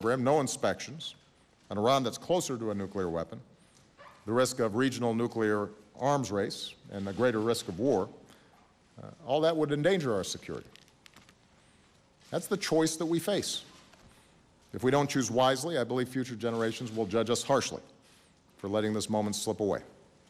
no inspections, an Iran that's closer to a nuclear weapon, the risk of regional nuclear arms race, and a greater risk of war, all that would endanger our security. That's the choice that we face. If we don't choose wisely, I believe future generations will judge us harshly for letting this moment slip away.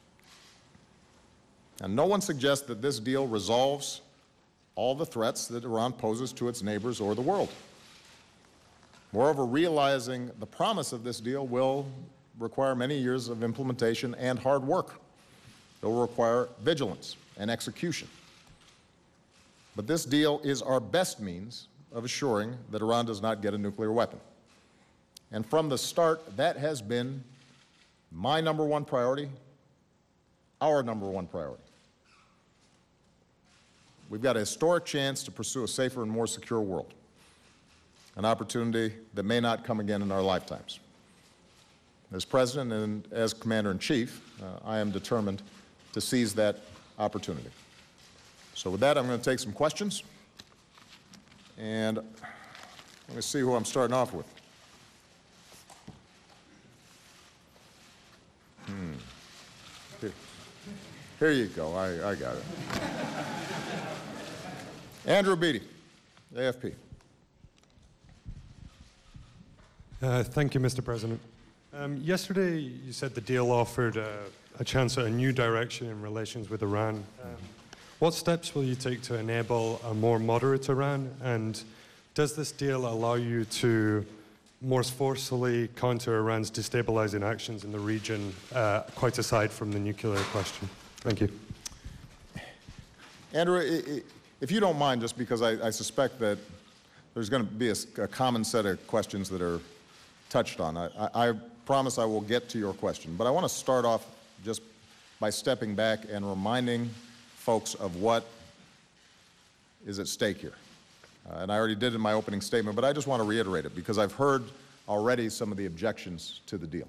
And no one suggests that this deal resolves all the threats that Iran poses to its neighbors or the world. Moreover, realizing the promise of this deal will require many years of implementation and hard work. It will require vigilance and execution. But this deal is our best means of assuring that Iran does not get a nuclear weapon. And from the start, that has been my number one priority, our number one priority. We've got a historic chance to pursue a safer and more secure world, an opportunity that may not come again in our lifetimes. As President and as Commander-in-Chief, I am determined to seize that opportunity. So with that, I'm going to take some questions, and let me see who I'm starting off with. Here you go. I got it. Andrew Beattie, AFP. Thank you, Mr. President. Yesterday, you said the deal offered a chance at a new direction in relations with Iran. What steps will you take to enable a more moderate Iran? And does this deal allow you to more forcefully counter Iran's destabilizing actions in the region, quite aside from the nuclear question? Thank you. Andrew, if you don't mind, just because I suspect that there's going to be a common set of questions that are touched on. I promise I will get to your question, but I want to start off just by stepping back and reminding folks of what is at stake here. And I already did in my opening statement, but I just want to reiterate it because I've heard already some of the objections to the deal.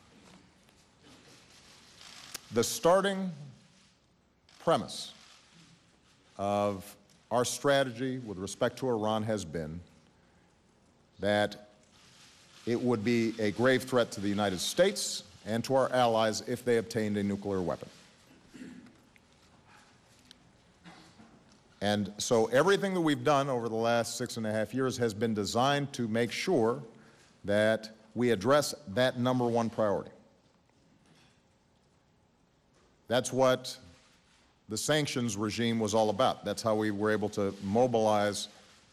The starting premise of our strategy with respect to Iran has been that it would be a grave threat to the United States and to our allies if they obtained a nuclear weapon. And so everything that we've done over the last 6.5 years has been designed to make sure that we address that number one priority. That's what the sanctions regime was all about. That's how we were able to mobilize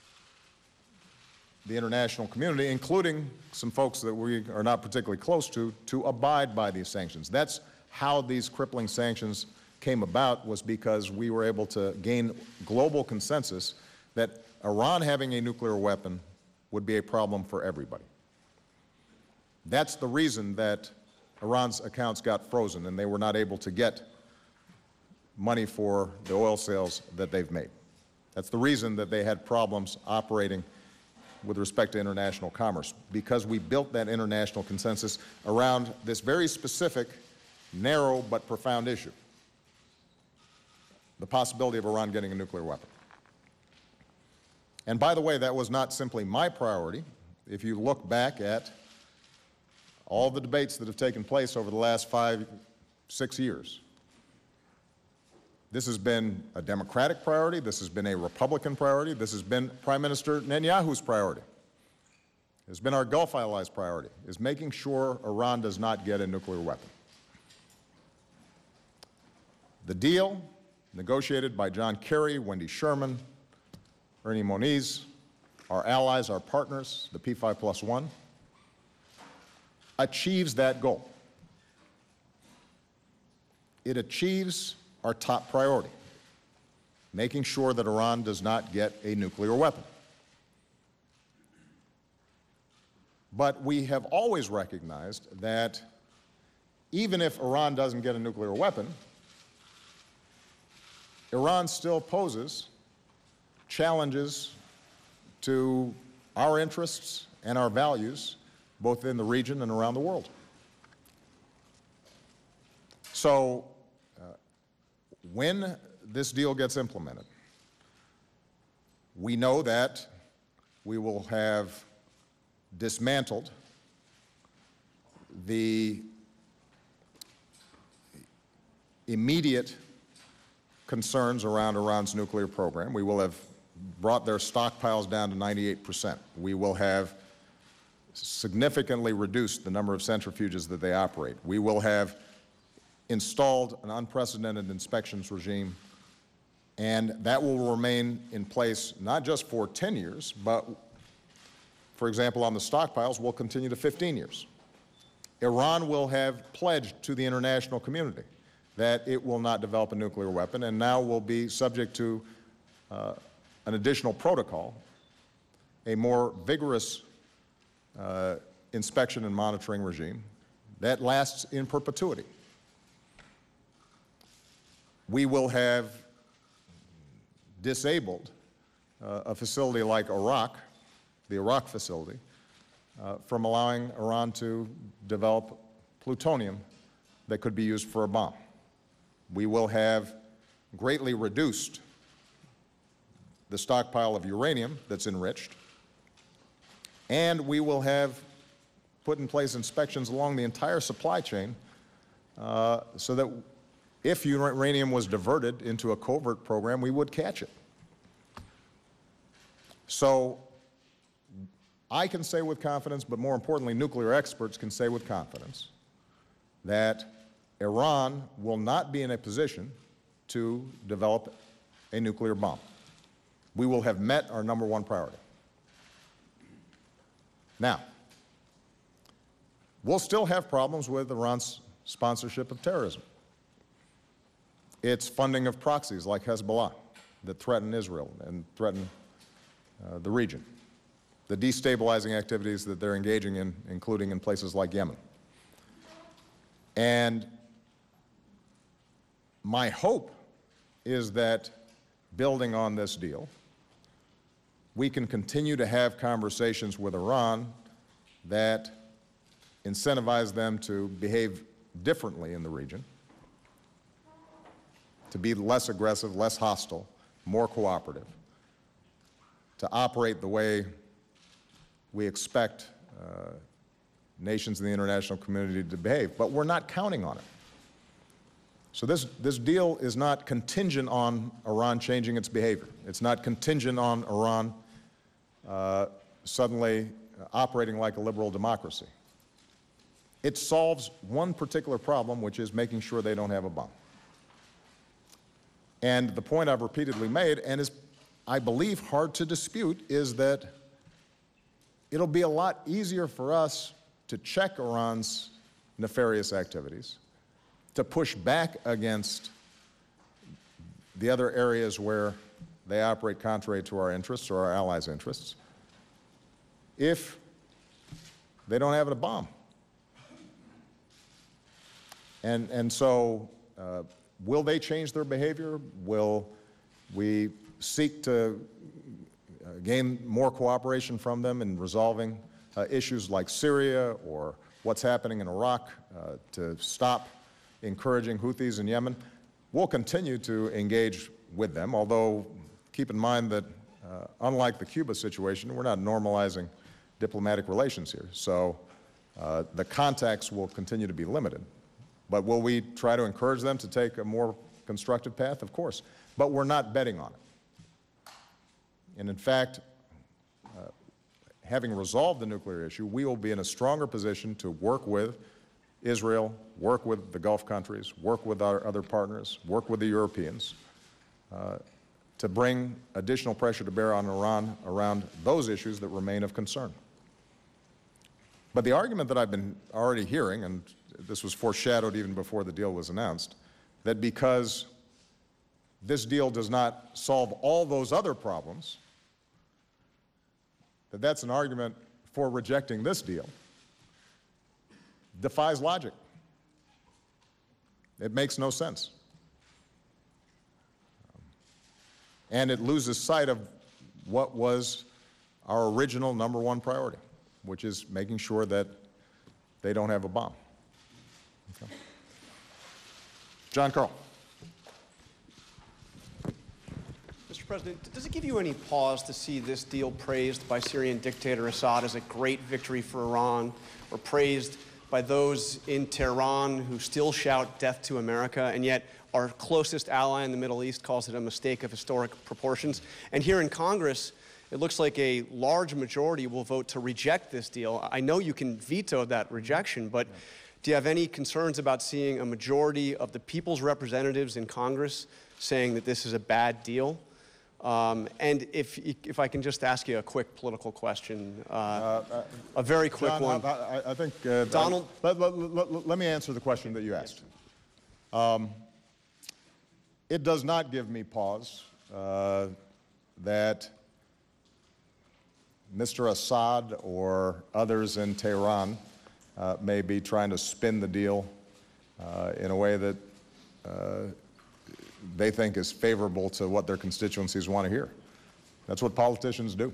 the international community, including some folks that we are not particularly close to abide by these sanctions. That's how these crippling sanctions came about, was because we were able to gain global consensus that Iran having a nuclear weapon would be a problem for everybody. That's the reason that Iran's accounts got frozen and they were not able to get money for the oil sales that they've made. That's the reason that they had problems operating with respect to international commerce, because we built that international consensus around this very specific, narrow but profound issue: the possibility of Iran getting a nuclear weapon. And by the way, that was not simply my priority. If you look back at all the debates that have taken place over the last 5-6 years, this has been a Democratic priority, this has been a Republican priority, this has been Prime Minister Netanyahu's priority. It's been our Gulf allies' priority, is making sure Iran does not get a nuclear weapon. The deal, negotiated by John Kerry, Wendy Sherman, Ernie Moniz, our allies, our partners, the P5+1, achieves that goal. It achieves our top priority, making sure that Iran does not get a nuclear weapon. But we have always recognized that even if Iran doesn't get a nuclear weapon, Iran still poses challenges to our interests and our values, both in the region and around the world. So, when this deal gets implemented, we know that we will have dismantled the immediate concerns around Iran's nuclear program. We will have brought their stockpiles down to 98%. We will have significantly reduced the number of centrifuges that they operate. We will have installed an unprecedented inspections regime, and that will remain in place not just for 10 years, but, for example, on the stockpiles, will continue to 15 years. Iran will have pledged to the international community that it will not develop a nuclear weapon, and now will be subject to an additional protocol, a more vigorous inspection and monitoring regime that lasts in perpetuity. We will have disabled a facility like Iraq, the Iraq facility, from allowing Iran to develop plutonium that could be used for a bomb. We will have greatly reduced the stockpile of uranium that's enriched, and we will have put in place inspections along the entire supply chain so that if uranium was diverted into a covert program, we would catch it. So I can say with confidence, but more importantly, nuclear experts can say with confidence, that Iran will not be in a position to develop a nuclear bomb. We will have met our #1 priority. Now, we'll still have problems with Iran's sponsorship of terrorism, its funding of proxies like Hezbollah that threaten Israel and threaten the region, the destabilizing activities that they're engaging in, including in places like Yemen. And my hope is that, building on this deal, we can continue to have conversations with Iran that incentivize them to behave differently in the region, to be less aggressive, less hostile, more cooperative, to operate the way we expect nations in the international community to behave. But we're not counting on it. So this deal is not contingent on Iran changing its behavior. It's not contingent on Iran suddenly operating like a liberal democracy. It solves one particular problem, which is making sure they don't have a bomb. And the point I've repeatedly made, and is, I believe, hard to dispute, is that it'll be a lot easier for us to check Iran's nefarious activities, to push back against the other areas where they operate contrary to our interests or our allies' interests, if they don't have a bomb. And so, will they change their behavior? Will we seek to gain more cooperation from them in resolving issues like Syria or what's happening in Iraq to stop encouraging Houthis in Yemen? We'll continue to engage with them, although keep in mind that unlike the Cuba situation, we're not normalizing diplomatic relations here. So the contacts will continue to be limited. But will we try to encourage them to take a more constructive path? Of course. But we're not betting on it. And in fact, having resolved the nuclear issue, we will be in a stronger position to work with Israel, work with the Gulf countries, work with our other partners, work with the Europeans, to bring additional pressure to bear on Iran around those issues that remain of concern. But the argument that I've been already hearing, and this was foreshadowed even before the deal was announced, that because this deal does not solve all those other problems, that's an argument for rejecting this deal, defies logic. It makes no sense. And it loses sight of what was our original #1 priority, which is making sure that they don't have a bomb. Okay. John Carl. Mr. Mr. President, does it give you any pause to see this deal praised by Syrian dictator Assad as a great victory for Iran, or praised by those in Tehran who still shout death to America, and yet our closest ally in the Middle East calls it a mistake of historic proportions? And here in Congress, it looks like a large majority will vote to reject this deal. I know you can veto that rejection, but do you have any concerns about seeing a majority of the people's representatives in Congress saying that this is a bad deal? And if I can just ask you a quick political question, a very quick John, one. I think, Donald, let me answer the question that you asked. It does not give me pause that Mr. Assad or others in Tehran may be trying to spin the deal in a way that they think is favorable to what their constituencies want to hear. That's what politicians do.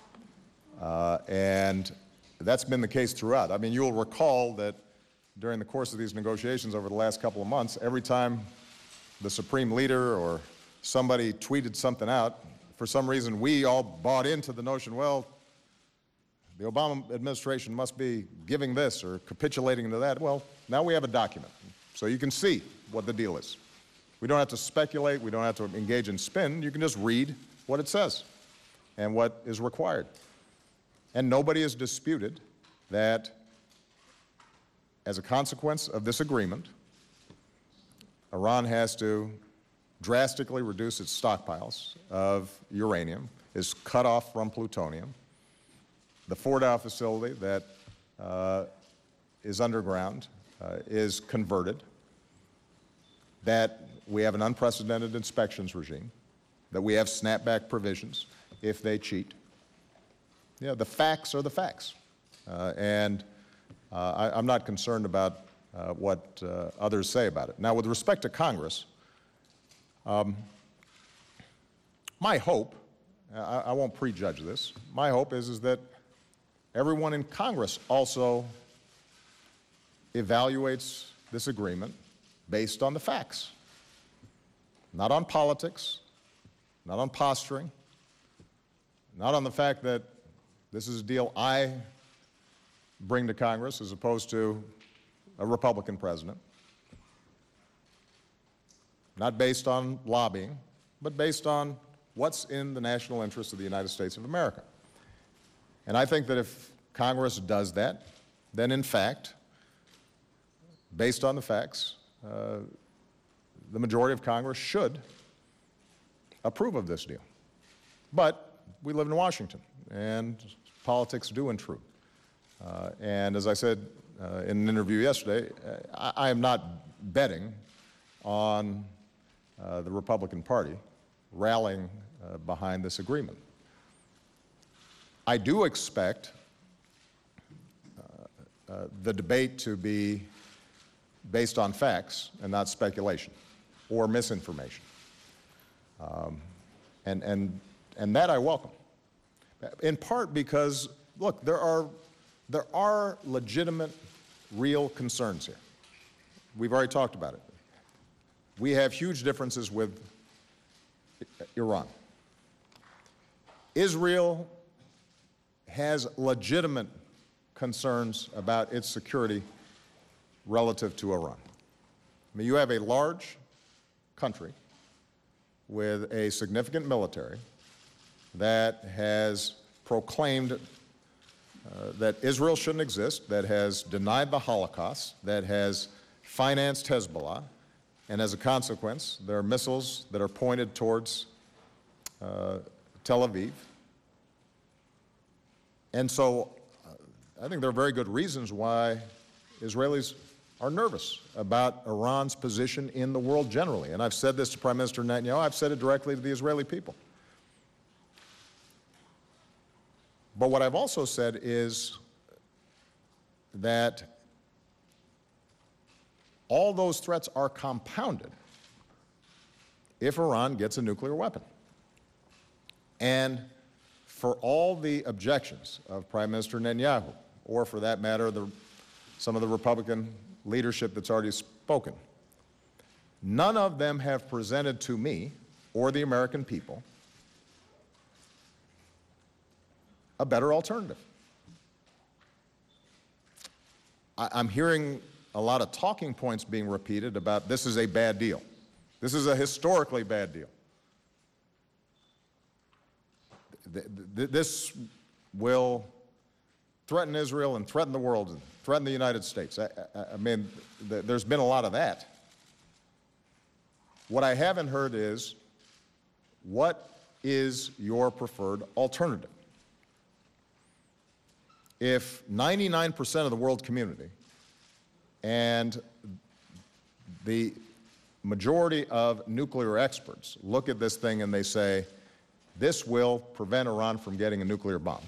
And that's been the case throughout. I mean, you'll recall that during the course of these negotiations over the last couple of months, every time the supreme leader or somebody tweeted something out, for some reason we all bought into the notion, well, the Obama administration must be giving this or capitulating to that. Well, now we have a document, so you can see what the deal is. We don't have to speculate. We don't have to engage in spin. You can just read what it says and what is required. And nobody has disputed that as a consequence of this agreement, Iran has to drastically reduce its stockpiles of uranium, is cut off from plutonium. The Fordow facility that is underground is converted, that we have an unprecedented inspections regime, that we have snapback provisions if they cheat. Yeah, the facts are the facts. I'm not concerned about what others say about it. Now, with respect to Congress, my hope, I won't prejudge this, my hope is that everyone in Congress also evaluates this agreement based on the facts, not on politics, not on posturing, not on the fact that this is a deal I bring to Congress as opposed to a Republican president, not based on lobbying, but based on what's in the national interest of the United States of America. And I think that if Congress does that, then in fact, based on the facts, the majority of Congress should approve of this deal. But we live in Washington, and politics do intrude. And as I said in an interview yesterday, I am not betting on the Republican Party rallying behind this agreement. I do expect the debate to be based on facts and not speculation or misinformation. And that I welcome, in part because, look, there are legitimate, real concerns here. We've already talked about it. We have huge differences with Iran. Israel has legitimate concerns about its security relative to Iran. I mean, you have a large country with a significant military that has proclaimed that Israel shouldn't exist, that has denied the Holocaust, that has financed Hezbollah, and as a consequence, there are missiles that are pointed towards Tel Aviv. And so I think there are very good reasons why Israelis are nervous about Iran's position in the world generally. And I've said this to Prime Minister Netanyahu. I've said it directly to the Israeli people. But what I've also said is that all those threats are compounded if Iran gets a nuclear weapon. And for all the objections of Prime Minister Netanyahu, or for that matter, some of the Republican leadership that's already spoken, none of them have presented to me or the American people a better alternative. I'm hearing a lot of talking points being repeated about this is a bad deal. This is a historically bad deal. This will threaten Israel and threaten the world and threaten the United States. I mean, there's been a lot of that. What I haven't heard is, what is your preferred alternative? If 99% of the world community and the majority of nuclear experts look at this thing and they say, this will prevent Iran from getting a nuclear bomb,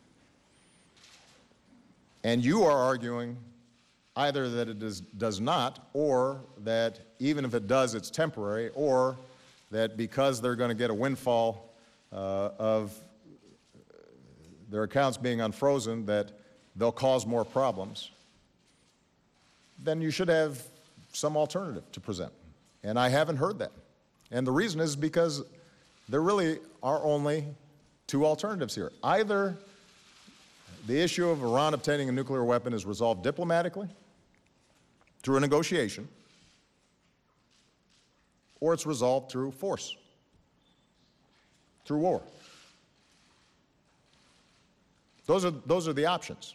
and you are arguing either that it does not, or that even if it does, it's temporary, or that because they're going to get a windfall of their accounts being unfrozen, that they'll cause more problems, then you should have some alternative to present. And I haven't heard that. And the reason is because there really are only two alternatives here. Either the issue of Iran obtaining a nuclear weapon is resolved diplomatically through a negotiation, or it's resolved through force, through war. Those are the options.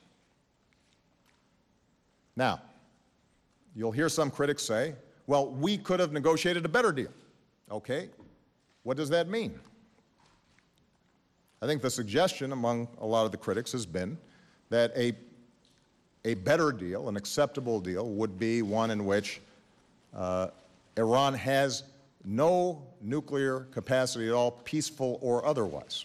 Now, you'll hear some critics say, well, we could have negotiated a better deal. Okay, what does that mean? I think the suggestion among a lot of the critics has been that a better deal, an acceptable deal, would be one in which Iran has no nuclear capacity at all, peaceful or otherwise.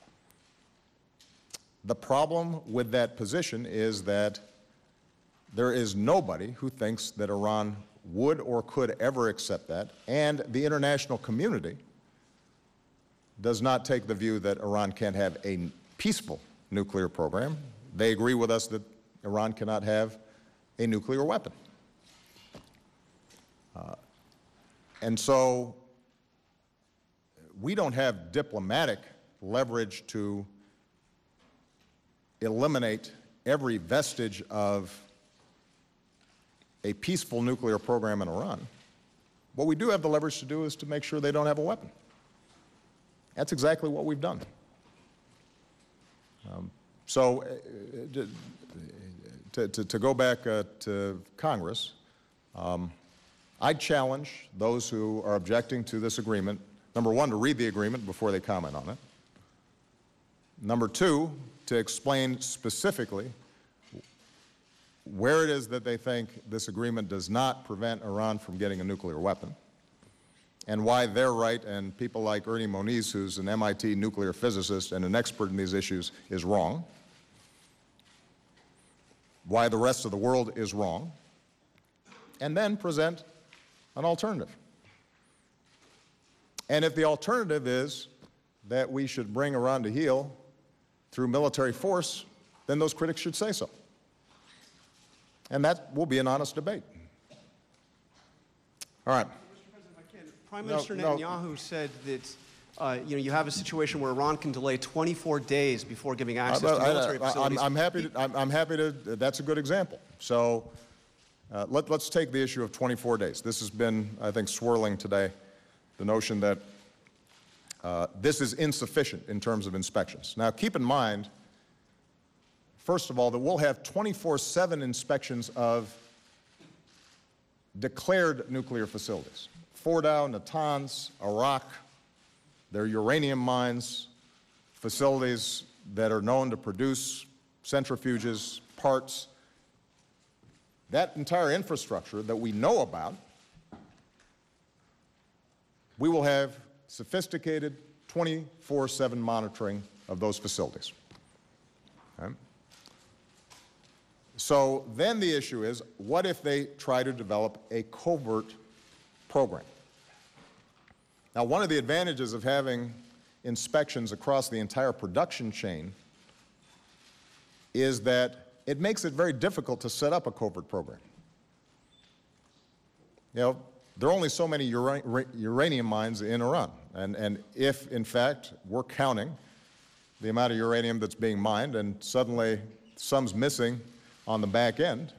The problem with that position is that there is nobody who thinks that Iran would or could ever accept that, and the international community does not take the view that Iran can't have a peaceful nuclear program. They agree with us that Iran cannot have a nuclear weapon. And so we don't have diplomatic leverage to eliminate every vestige of a peaceful nuclear program in Iran. What we do have the leverage to do is to make sure they don't have a weapon. That's exactly what we've done. To go back to Congress, I'd challenge those who are objecting to this agreement, number one, to read the agreement before they comment on it. Number two, to explain specifically where it is that they think this agreement does not prevent Iran from getting a nuclear weapon, and why they're right and people like Ernie Moniz, who's an MIT nuclear physicist and an expert in these issues, is wrong, why the rest of the world is wrong, and then present an alternative. And if the alternative is that we should bring Iran to heel through military force, then those critics should say so. And that will be an honest debate. All right. Mr. President, if I can, Prime Minister Netanyahu said that you have a situation where Iran can delay 24 days before giving access to military facilities. I'm happy to. That's a good example. So let's take the issue of 24 days. This has been, I think, swirling today, the notion that this is insufficient in terms of inspections. Now, keep in mind, first of all, that we'll have 24/7 inspections of declared nuclear facilities. Fordow, Natanz, Arak, their uranium mines, facilities that are known to produce centrifuges, parts. That entire infrastructure that we know about, we will have sophisticated 24/7 monitoring of those facilities. Okay? So then the issue is, what if they try to develop a covert program? Now, one of the advantages of having inspections across the entire production chain is that it makes it very difficult to set up a covert program. You know, there are only so many uranium mines in Iran, and if, in fact, we're counting the amount of uranium that's being mined, and suddenly some's missing on the back end,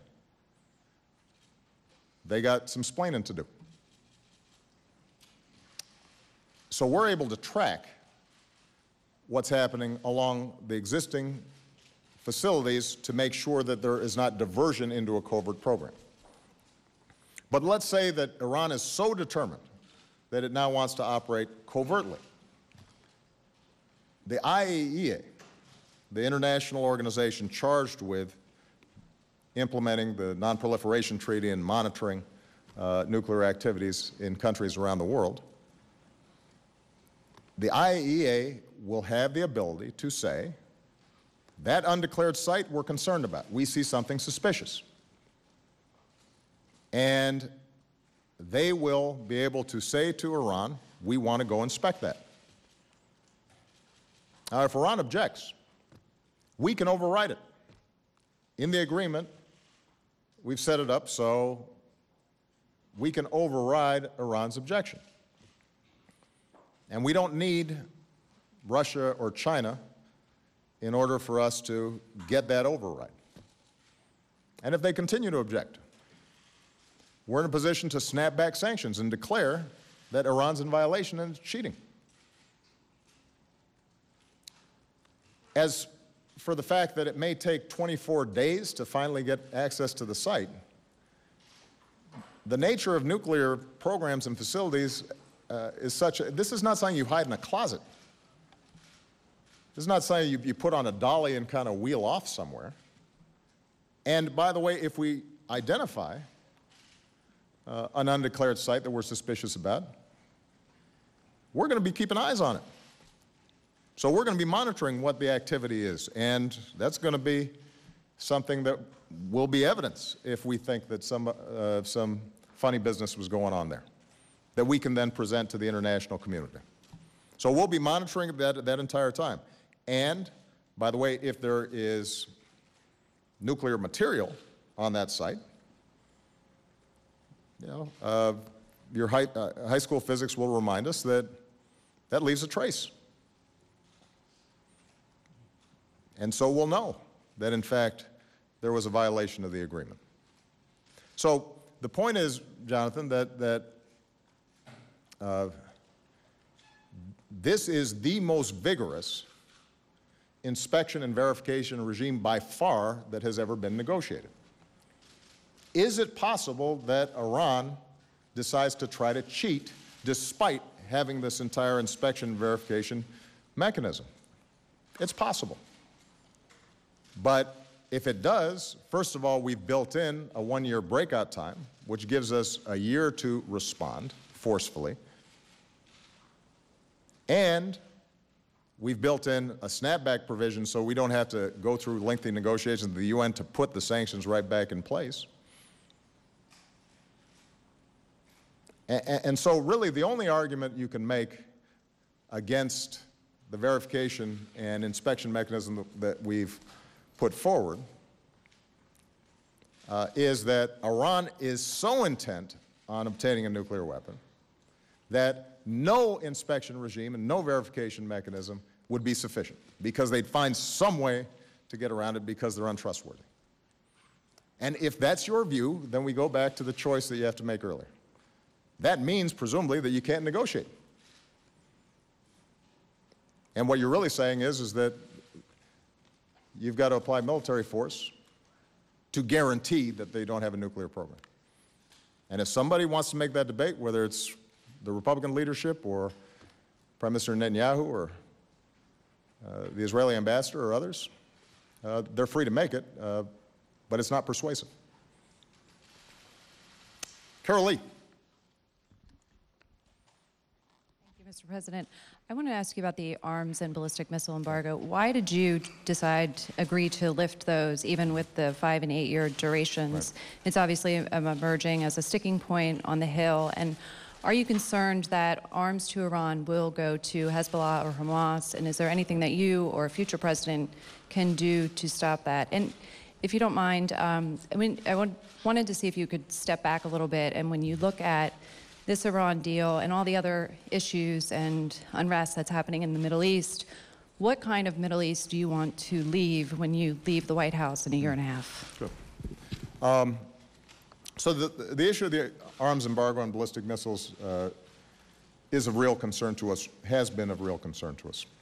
they got some splaining to do. So we're able to track what's happening along the existing facilities to make sure that there is not diversion into a covert program. But let's say that Iran is so determined that it now wants to operate covertly. The IAEA, the international organization charged with implementing the Non-Proliferation Treaty and monitoring nuclear activities in countries around the world, the IAEA will have the ability to say, that undeclared site we're concerned about. We see something suspicious. And they will be able to say to Iran, we want to go inspect that. Now, if Iran objects, we can override it. In the agreement, we've set it up so we can override Iran's objection. And we don't need Russia or China in order for us to get that override. And if they continue to object, we're in a position to snap back sanctions and declare that Iran's in violation and cheating. As for the fact that it may take 24 days to finally get access to the site, the nature of nuclear programs and facilities is such this is not something you hide in a closet. This is not something you put on a dolly and kind of wheel off somewhere. And by the way, if we identify an undeclared site that we're suspicious about, we're going to be keeping eyes on it. So we're going to be monitoring what the activity is, and that's going to be something that will be evidence if we think that some funny business was going on there, that we can then present to the international community. So we'll be monitoring that entire time. And, by the way, if there is nuclear material on that site, you know, your high school physics will remind us that that leaves a trace. And so we'll know that, in fact, there was a violation of the agreement. So the point is, Jonathan, that this is the most vigorous inspection and verification regime by far that has ever been negotiated. Is it possible that Iran decides to try to cheat despite having this entire inspection and verification mechanism? It's possible. But if it does, first of all, we've built in a one-year breakout time, which gives us a year to respond forcefully. And we've built in a snapback provision so we don't have to go through lengthy negotiations with the UN to put the sanctions right back in place. And so really the only argument you can make against the verification and inspection mechanism that we've put forward is that Iran is so intent on obtaining a nuclear weapon that no inspection regime and no verification mechanism would be sufficient, because they'd find some way to get around it because they're untrustworthy. And if that's your view, then we go back to the choice that you have to make earlier. That means, presumably, that you can't negotiate. And what you're really saying is that you've got to apply military force to guarantee that they don't have a nuclear program. And if somebody wants to make that debate, whether it's the Republican leadership or Prime Minister Netanyahu or the Israeli ambassador or others, they're free to make it, but it's not persuasive. Carol Lee. Thank you, Mr. President. I want to ask you about the arms and ballistic missile embargo. Why did you agree to lift those, even with the 5- and 8-year durations? Right. It's obviously emerging as a sticking point on the Hill. And are you concerned that arms to Iran will go to Hezbollah or Hamas? And is there anything that you or a future president can do to stop that? And if you don't mind, I wanted to see if you could step back a little bit. And when you look at this Iran deal and all the other issues and unrest that's happening in the Middle East, what kind of Middle East do you want to leave when you leave the White House in a year and a half? Sure. So the issue of the arms embargo on ballistic missiles is of real concern to us, has been of real concern to us.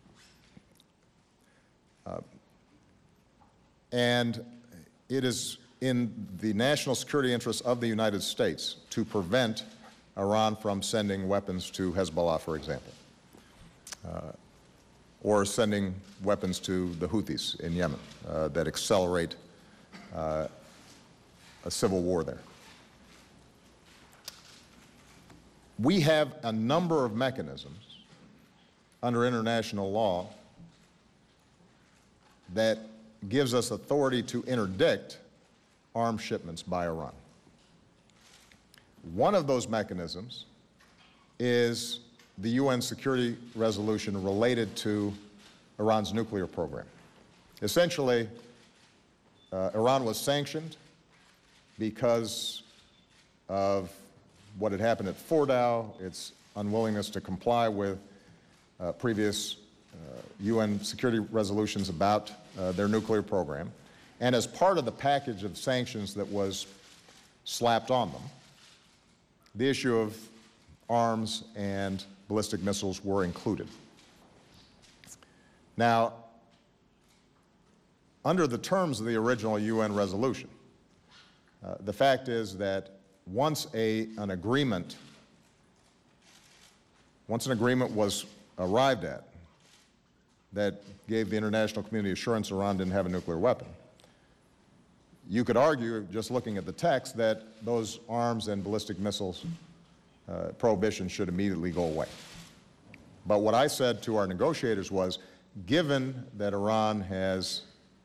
And it is in the national security interests of the United States to prevent Iran from sending weapons to Hezbollah, for example, or sending weapons to the Houthis in Yemen that accelerate a civil war there. We have a number of mechanisms under international law that gives us authority to interdict arms shipments by Iran. One of those mechanisms is the UN Security Resolution related to Iran's nuclear program. Essentially, Iran was sanctioned because of what had happened at Fordow, its unwillingness to comply with previous UN security resolutions about their nuclear program. And as part of the package of sanctions that was slapped on them, the issue of arms and ballistic missiles were included. Now, under the terms of the original UN resolution, the fact is that once an agreement was arrived at that gave the international community assurance Iran didn't have a nuclear weapon, you could argue, just looking at the text, that those arms and ballistic missiles prohibitions should immediately go away. But what I said to our negotiators was, given that Iran has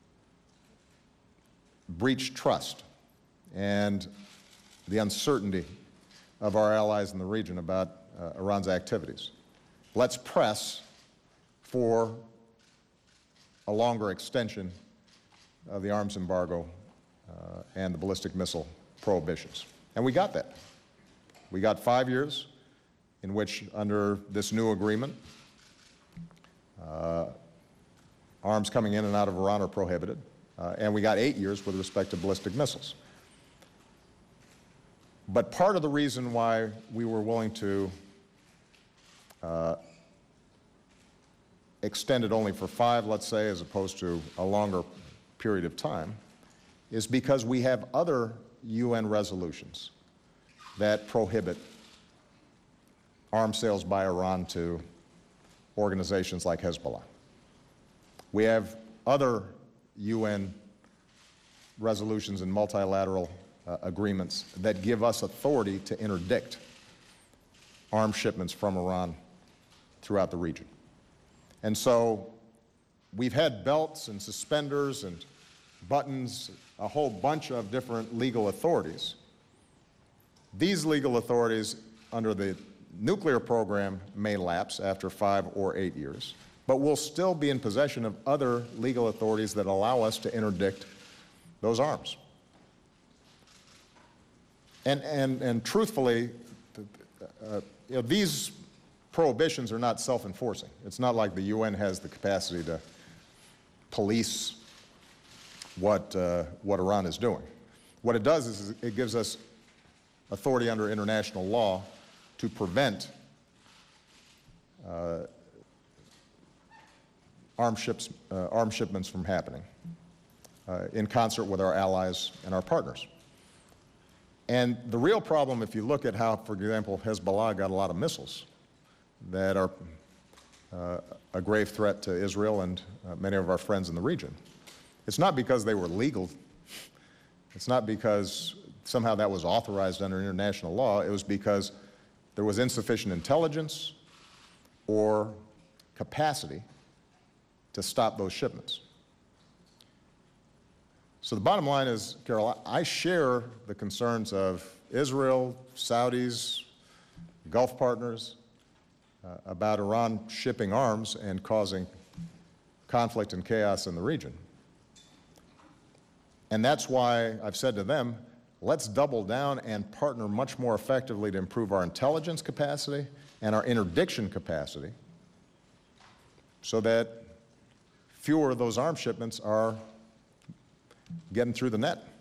breached trust and the uncertainty of our allies in the region about Iran's activities, let's press for a longer extension of the arms embargo and the ballistic missile prohibitions. And we got that. We got 5 years in which, under this new agreement, arms coming in and out of Iran are prohibited, and we got 8 years with respect to ballistic missiles. But part of the reason why we were willing to extend it only for 5, let's say, as opposed to a longer period of time, is because we have other UN resolutions that prohibit arms sales by Iran to organizations like Hezbollah. We have other UN resolutions and multilateral agreements that give us authority to interdict arms shipments from Iran throughout the region. And so we've had belts and suspenders and buttons, a whole bunch of different legal authorities. These legal authorities under the nuclear program may lapse after 5 or 8 years, but we'll still be in possession of other legal authorities that allow us to interdict those arms. And truthfully, these prohibitions are not self-enforcing. It's not like the UN has the capacity to police what Iran is doing. What it does is it gives us authority under international law to prevent arms shipments from happening in concert with our allies and our partners. And the real problem, if you look at how, for example, Hezbollah got a lot of missiles that are a grave threat to Israel and many of our friends in the region, it's not because they were legal. It's not because somehow that was authorized under international law. It was because there was insufficient intelligence or capacity to stop those shipments. So the bottom line is, Carol, I share the concerns of Israel, Saudis, Gulf partners about Iran shipping arms and causing conflict and chaos in the region. And that's why I've said to them, let's double down and partner much more effectively to improve our intelligence capacity and our interdiction capacity so that fewer of those arms shipments are getting through the net.